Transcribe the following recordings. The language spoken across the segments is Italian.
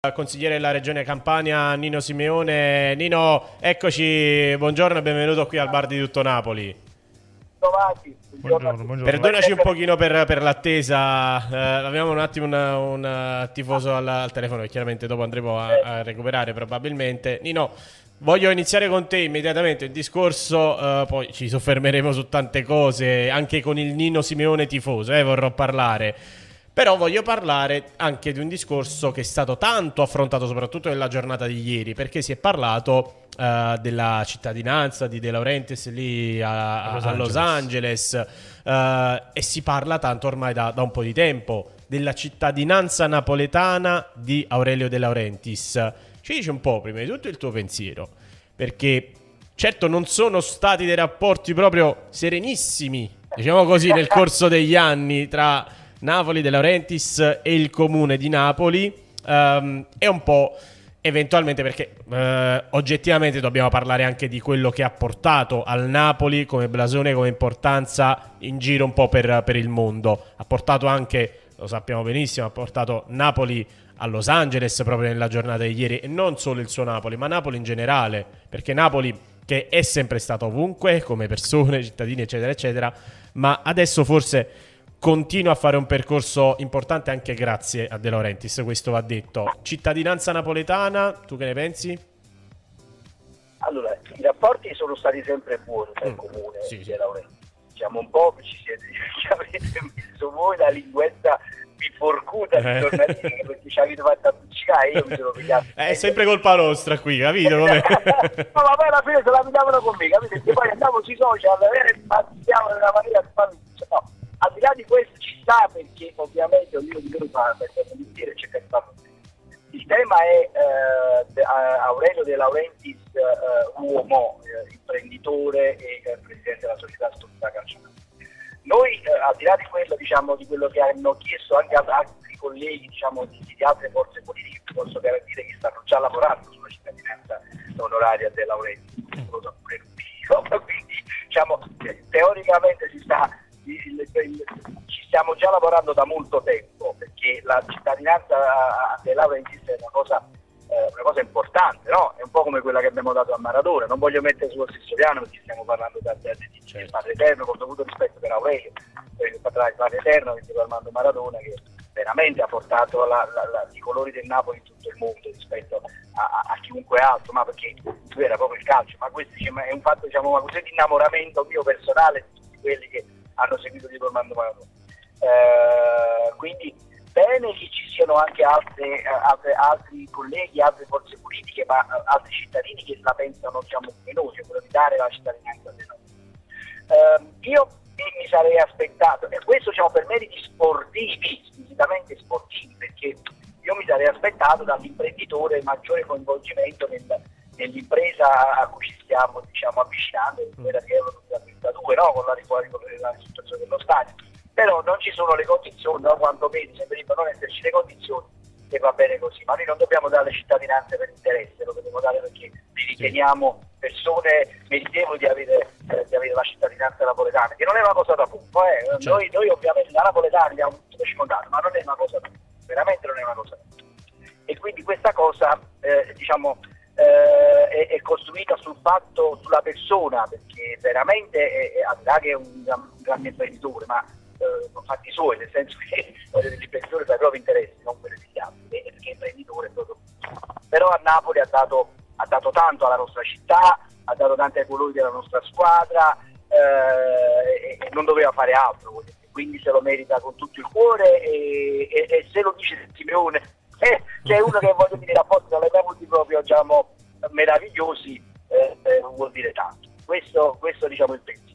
Consigliere della Regione Campania Nino Simeone. Nino, eccoci, buongiorno e benvenuto qui al bar di Tutto Napoli. Buongiorno. Perdonaci un pochino per l'attesa, abbiamo un attimo un tifoso al telefono che chiaramente dopo andremo a recuperare probabilmente. Nino, voglio iniziare con te immediatamente il discorso, poi ci soffermeremo su tante cose, anche con il Nino Simeone tifoso, vorrò parlare. Però voglio parlare anche di un discorso che è stato tanto affrontato soprattutto nella giornata di ieri, perché si è parlato della cittadinanza di De Laurentiis lì a Los Angeles, e si parla tanto ormai da un po' di tempo della cittadinanza napoletana di Aurelio De Laurentiis. Ci dici un po' prima di tutto il tuo pensiero, perché certo non sono stati dei rapporti proprio serenissimi, diciamo così, nel corso degli anni tra Napoli, De Laurentiis e il comune di Napoli, è un po' eventualmente perché oggettivamente dobbiamo parlare anche di quello che ha portato al Napoli come blasone, come importanza in giro un po' per il mondo. Ha portato anche, lo sappiamo benissimo, ha portato Napoli a Los Angeles proprio nella giornata di ieri, e non solo il suo Napoli, ma Napoli in generale, perché Napoli che è sempre stato ovunque come persone, cittadini eccetera eccetera, ma adesso forse continua a fare un percorso importante anche grazie a De Laurentiis, questo va detto. Cittadinanza napoletana, tu che ne pensi? Allora, i rapporti sono stati sempre buoni tra il comune sì. De Laurentiis. Diciamo un po' ci avete messo voi la linguetta biforcuta di giornalisti perché ci avete fatto appiccicare, io mi sono pigliato. È sempre colpa nostra qui, capito? No, ma poi alla fine se la pigliavano con me, capito? Perché poi andiamo sui social e partiamo in una maniera spaventita. No, al di là di questo ci sta, perché ovviamente ognuno di noi fa per dire cerca di farlo. Il tema è Aurelio De Laurentiis, uomo, imprenditore e presidente della società storica calciato. Noi, al di là di quello, diciamo, di quello che hanno chiesto anche altri colleghi, diciamo, di altre forze politiche, posso garantire che stanno già lavorando sulla cittadinanza onoraria De Laurentiis, lo so pure lui. Quindi, diciamo, teoricamente ci stiamo già lavorando da molto tempo, perché la cittadinanza De Laurentiis è una cosa importante, no? È un po' come quella che abbiamo dato a Maradona. Non voglio mettere sullo stesso piano perché stiamo parlando del Padre Eterno, con dovuto rispetto per Aurelio, il Padre Eterno, che sto Armando Maradona, che veramente ha portato i colori del Napoli in tutto il mondo rispetto a chiunque altro, ma perché lui era proprio il calcio. Ma questo è un fatto, diciamo, una questione di innamoramento mio personale di tutti quelli che hanno seguito Diego Armando Maradona. Quindi bene che ci siano anche altri colleghi, altre forze politiche, ma altri cittadini che la pensano, diciamo, come noi, cioè quello di dare la cittadinanza a noi. Io mi sarei aspettato, e questo, diciamo, per meriti sportivi, squisitamente sportivi, perché io mi sarei aspettato dall'imprenditore maggiore coinvolgimento nell'impresa a cui ci stiamo, diciamo, avvicinando, quella che è Euro 2032, no? Con la ristrutturazione dello stadio. Però non ci sono le condizioni, no? Quantomeno sembrano non esserci le condizioni, e va bene così. Ma noi non dobbiamo dare le cittadinanze per interesse, lo dobbiamo dare perché li riteniamo persone meritevoli di avere la cittadinanza napoletana, che non è una cosa da poco. Noi ovviamente da napoletani abbiamo tutto scontato, ma non è una cosa da poco, veramente non è una cosa da poco. E quindi questa cosa, diciamo, è costruita sulla persona, perché veramente al di là che è un grande imprenditore, ma fatti suoi, nel senso che l'imprenditore fa i propri interessi, non quelli degli altri, perché imprenditore è proprio. Però a Napoli ha dato tanto alla nostra città, ha dato tanto ai colori della nostra squadra, e non doveva fare altro, quindi se lo merita con tutto il cuore, e se lo dice Simeone, che è uno che, voglio dire, i rapporti non li abbiamo avuti proprio, diciamo, meravigliosi, non vuol dire tanto. Questo diciamo il pensiero.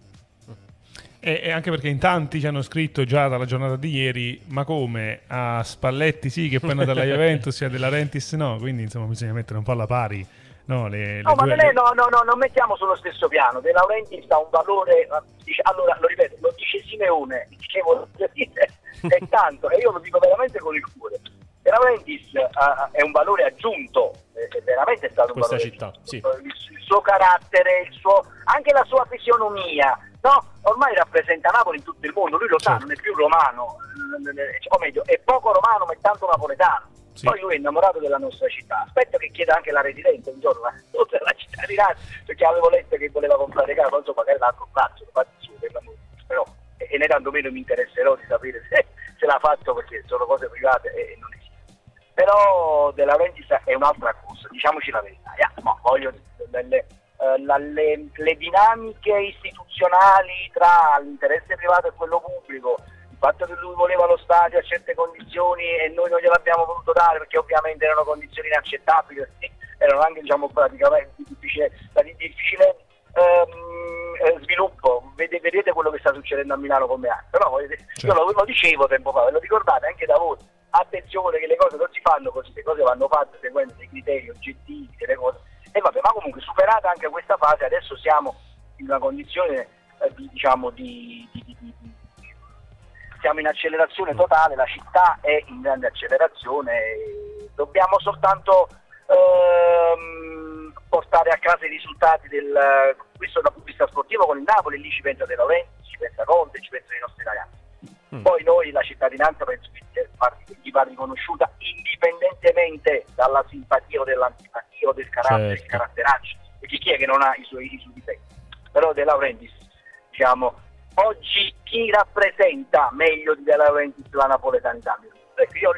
E anche perché in tanti ci hanno scritto già dalla giornata di ieri: ma come, a Spalletti sì, che poi è andata alla Juventus, e a De Laurentiis no, quindi insomma bisogna mettere un po' alla pari, no? Non mettiamo sullo stesso piano. De Laurentiis ha un valore, allora lo ripeto, lo dice Simeone, dicevo, è tanto, e io lo dico veramente con il cuore. De Laurentiis è un valore aggiunto, è veramente stato un valore città, aggiunto. sì. Il suo carattere, anche la sua fisionomia, no? Ormai rappresenta Napoli in tutto il mondo, lui lo sa, non è più romano, o meglio, è poco romano ma è tanto napoletano. Sì. Poi lui è innamorato della nostra città, aspetto che chieda anche la residenza un giorno, oltre alla cittadinanza, perché avevo letto che voleva comprare casa, non so, magari l'ha comprato, però e né tantomeno mi interesserò di sapere se l'ha fatto, perché sono cose private e non esiste. Però De Laurentiis è un'altra cosa, diciamoci la verità. Ma voglio le dinamiche istituzionali tra l'interesse privato e quello pubblico, il fatto che lui voleva lo stadio a certe condizioni e noi non gliel'abbiamo voluto dare perché ovviamente erano condizioni inaccettabili, erano anche praticamente di difficile sviluppo. Vedete quello che sta succedendo a Milano con Meazza, no? Io lo dicevo tempo fa, ve lo ricordate anche da voi, attenzione che le cose non si fanno così, le cose vanno fatte seguendo dei criteri oggettivi, delle cose. E vabbè, ma comunque superata anche questa fase, adesso siamo in una condizione siamo in accelerazione totale, la città è in grande accelerazione, dobbiamo soltanto portare a casa i risultati questo dal punto di vista sportivo con il Napoli, lì ci pensa De Laurentiis, ci pensa Conte, ci pensano i nostri ragazzi. Poi noi la cittadinanza penso che gli va riconosciuta indipendentemente dalla simpatia o dell'antipatia o del carattere, certo, caratteraccio, perché chi è che non ha i suoi difetti? Però De Laurentiis, diciamo, oggi chi rappresenta meglio di De Laurentiis la napoletanità? Io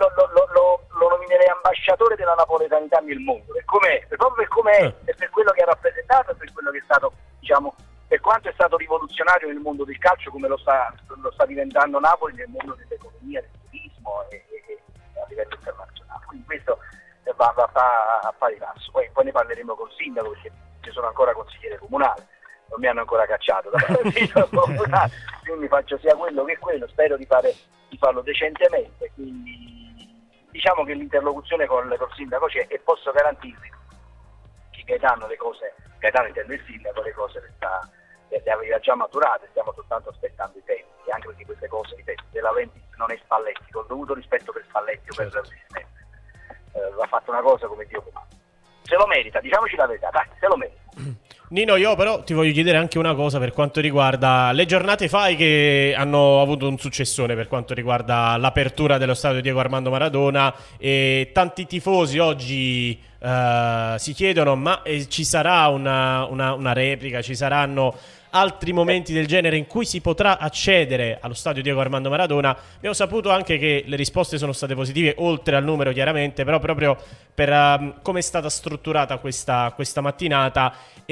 lo nominerei ambasciatore della napoletanità nel mondo, proprio per come è, e per quello che ha rappresentato e per quello che è stato, diciamo, per quanto è stato rivoluzionario nel mondo del calcio, come lo sta diventando Napoli nel mondo dell'economia, del turismo e a livello internazionale. Quindi questo va a pari passo. Poi ne parleremo col sindaco, perché ci sono ancora consigliere comunale, non mi hanno ancora cacciato da sindaco comunale, quindi faccio sia quello che quello, spero di farlo decentemente, quindi diciamo che l'interlocuzione col sindaco c'è, e posso garantirvi che Gaetano intendo il sindaco, le cose le aveva già maturate, stiamo soltanto aspettando i tempi, anche perché queste cose, ripeto, De Laurentiis non è Spalletti, con dovuto rispetto per Spalletti o per il presidente, ha fatto una cosa come Dio comanda, se lo merita, diciamoci la verità, dai, se lo merita. Nino, io però ti voglio chiedere anche una cosa per quanto riguarda le giornate FAI che hanno avuto un successone per quanto riguarda l'apertura dello stadio Diego Armando Maradona, e tanti tifosi oggi si chiedono ma ci sarà una replica, ci saranno altri momenti del genere in cui si potrà accedere allo stadio Diego Armando Maradona. Abbiamo saputo anche che le risposte sono state positive, oltre al numero chiaramente, però proprio per come è stata strutturata questa mattinata,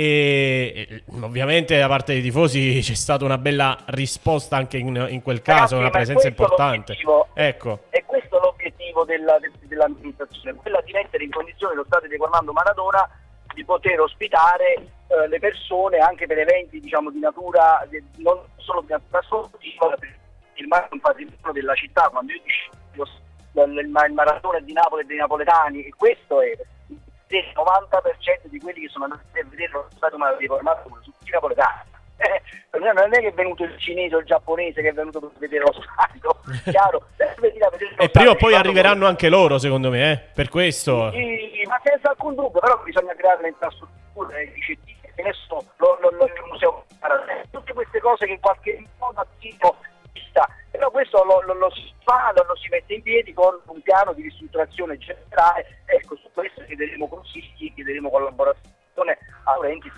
e ovviamente da parte dei tifosi c'è stata una bella risposta anche in quel caso, una presenza importante. Ecco. E questo è l'obiettivo dell'amministrazione, quella di mettere in condizione lo stadio Diego Armando Maradona di poter ospitare le persone anche per eventi, diciamo, di natura, non solo di natura sportiva, per il patrimonio della città. Quando io dicevo il maratona di Napoli e dei napoletani, e questo è il 90% di quelli che sono andati a vedere lo stadio Diego Armando sono tutti napoletani. Non è che è venuto il cinese o il giapponese che è venuto per vedere lo stadio, chiaro? E prima o poi arriveranno anche loro, secondo me, per questo. Sì, ma senza alcun dubbio, però bisogna creare le infrastrutture, i ricettivi, adesso il museo, tutte queste cose che in qualche modo attivo vista, però questo lo si fa, lo si mette in piedi con un piano di ristrutturazione generale. Ecco, su questo chiederemo consigli, chiederemo collaborazione a Laurentiis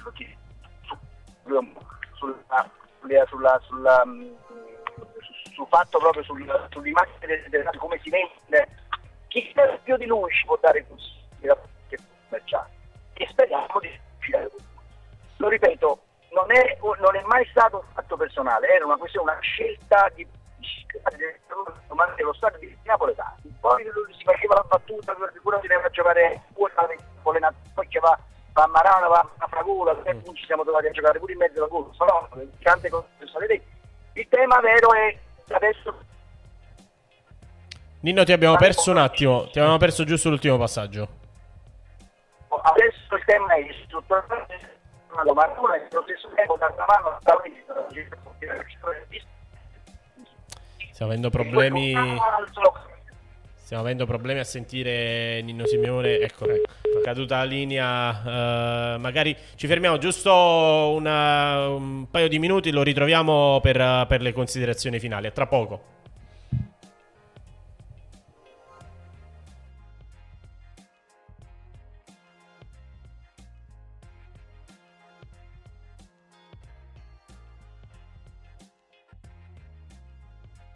sul fatto proprio sull'immagine come si vende. Chi più di lui ci può dare consigli commerciali, e speriamo di riuscire. Lo ripeto, non è mai stato un fatto personale, era una scelta dello stadio di napoletani. Poi si faceva la battuta, sicuro si deve giocare poi che va a Marano, va a Fragola, ci siamo trovati a giocare pure in mezzo alla corsa, no? Tante cose sono state dette. Il tema vero è adesso. Nino, ti abbiamo perso un attimo, ti avevamo perso giusto l'ultimo passaggio. Adesso il tema è strutturare la Maradona e allo stesso tempo dar la mano a Stiamo avendo problemi a sentire Nino Simeone. Ecco, caduta la linea. Magari ci fermiamo giusto un paio di minuti, lo ritroviamo per le considerazioni finali. A tra poco.